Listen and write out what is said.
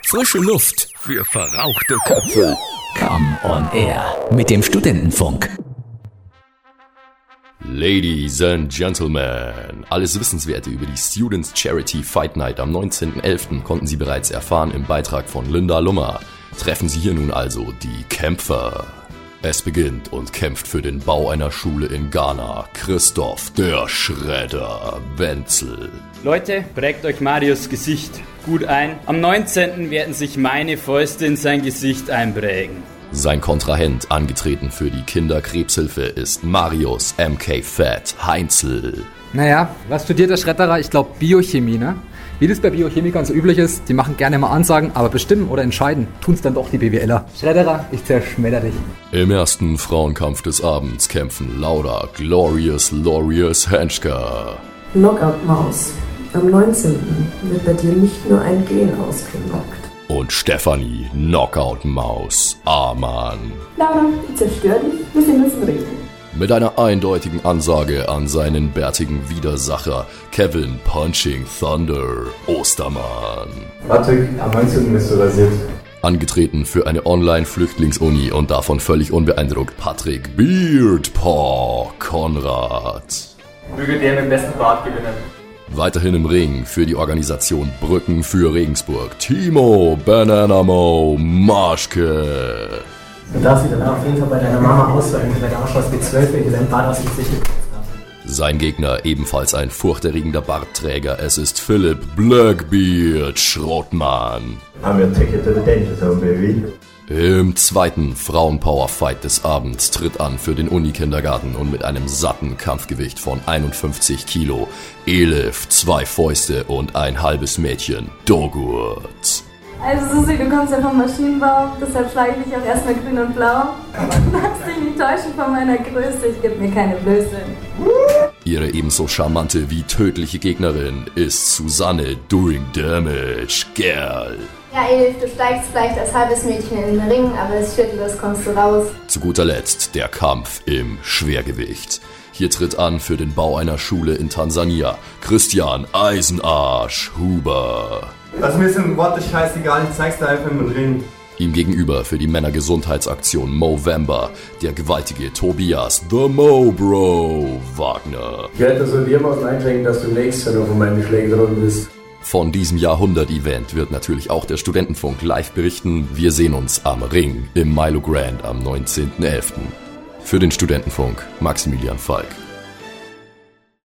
Frische Luft für verrauchte Köpfe. Come on Air mit dem Studentenfunk. Ladies and Gentlemen, alles Wissenswerte über die Students Charity Fight Night am 19.11. konnten Sie bereits erfahren im Beitrag von Linda Lummer. Treffen Sie hier nun also die Kämpfer. Es beginnt und kämpft für den Bau einer Schule in Ghana Christoph der Schredder Wenzel. Leute, prägt euch Marius Gesicht gut ein. Am 19. werden sich meine Fäuste in sein Gesicht einprägen. Sein Kontrahent, angetreten für die Kinderkrebshilfe, ist Marius MK Fett Heinzel. Naja, was studiert der Schredderer? Ich glaube Biochemie, ne? Wie das bei Biochemikern so üblich ist, die machen gerne mal Ansagen, aber bestimmen oder entscheiden tun's dann doch die BWLer. Schredderer, ich zerschmetter dich. Im ersten Frauenkampf des Abends kämpfen Laura Glorious Henschker. Knockout-Maus. Am 19. wird bei dir nicht nur ein Gen ausgenockt. Und Stefanie Knockout-Maus Amann. Laura, zerstör dich, wir sehen uns im Ring. Mit einer eindeutigen Ansage an seinen bärtigen Widersacher Kevin Punching Thunder Ostermann. Patrick, am 19. bist du rasiert. Angetreten für eine Online-Flüchtlingsuni und davon völlig unbeeindruckt Patrick Beardpaw Konrad. Möge der mit dem besten Bart gewinnen. Weiterhin im Ring für die Organisation Brücken für Regensburg Timo Bananamo Maschke. Du darfst dich danach auf jeden Fall bei deiner Mama auswählen, weil der ausschaust wie 12, wenn ich dein Bart aus dem Gesicht gekriegt habe. Sein Gegner ebenfalls ein furchterregender Bartträger. Es ist Philipp Blackbeard Schrottmann. I'm your ticket to the danger zone, baby. Im zweiten Frauenpower-Fight des Abends tritt an für den Unikindergarten und mit einem satten Kampfgewicht von 51 Kilo Elif, 2 Fäuste und ein halbes Mädchen Dogurt. Also Susi, du kommst ja vom Maschinenbau, deshalb schlage ich dich auch erstmal grün und blau. Lass dich nicht täuschen von meiner Größe, ich geb mir keine Blöße. Ihre ebenso charmante wie tödliche Gegnerin ist Susanne Doing Damage Girl. Ja, Elif, du steigst vielleicht als halbes Mädchen in den Ring, aber als Viertel, das kommst du raus. Zu guter Letzt der Kampf im Schwergewicht. Hier tritt an für den Bau einer Schule in Tansania Christian Eisenarsch Huber. Also mir ist im Wort scheißegal, ich zeig's dir einfach im Ring. Ihm gegenüber für die Männergesundheitsaktion Movember der gewaltige Tobias The Mo Bro Wagner. Ich werde so dermaßen einschränken, dass du nächstes Jahr noch von meinen Schlägen dran bist. Von diesem Jahrhundert-Event wird natürlich auch der Studentenfunk live berichten. Wir sehen uns am Ring im Milo Grand am 19.11. Für den Studentenfunk Maximilian Falk.